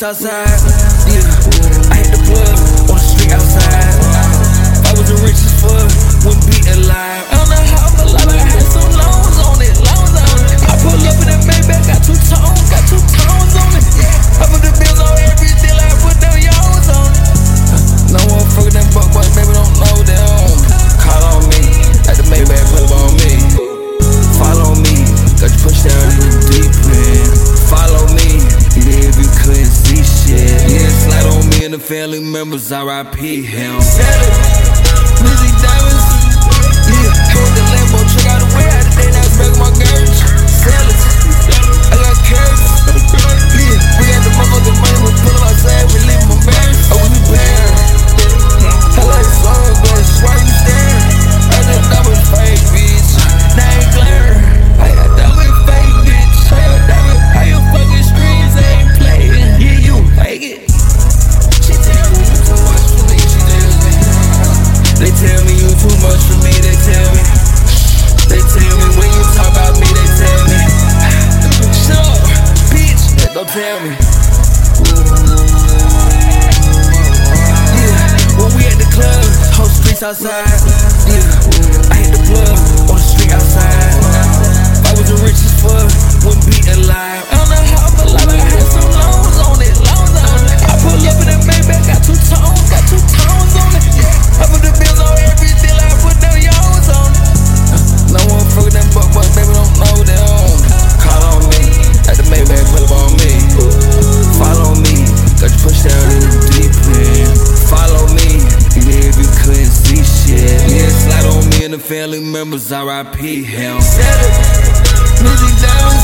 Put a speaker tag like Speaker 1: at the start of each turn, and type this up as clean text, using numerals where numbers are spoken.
Speaker 1: outside. Yeah, I hit the plug on the street outside. If I was the richest fuck, wouldn't be alive. I don't know how I'm alive, I had some loans on it, I pull up in that Maybach, got two tones on it. I put the bills on every deal, I put them yours on it. No one fucking them buck boys, baby, don't know them. Call on me, like the Maybach, put it on me. Follow me, got you pushed down in the deep end. Follow me, even if you couldn't see shit. Yeah, slide on me and the family members, R.I.P. him. Lizzie Diamonds, yeah, hold the Lambo, check out the way out the day, now it's back on my garage. Sellers, I got carrots, yeah, we got the motherfucking money, we pull up outside, we live in my parents, oh, we bad. I like songs, but why you staring? I just thought it was fake, bitch, now ain't glaring. I thought it was fake, bitch, how you fucking streets ain't playing? Yeah, you fake it. She tell me you too much for me, she tells me. They tell me you too much for me, they tell me. They tell me when you talk about me, they tell me. Shut up, bitch, don't tell me. Yeah, when we at the club, whole streets outside. Yeah, I hit the plug on the street outside. If I was the richest fuck, wouldn't be alive. I don't know how I'm alive, I had some loans on it, I pull up in that Maybach, got two tones on it. I put the bills on every deal, I put them yours on it. No one fucking them buck boys, baby, don't know them. Call on me, like the Maybach, put it on me. Follow me, got you pushed down in the deep end. Follow me, even if you couldn't see shit. Yeah, slide on me and the family members, R.I.P. him. Lizzie Diamonds.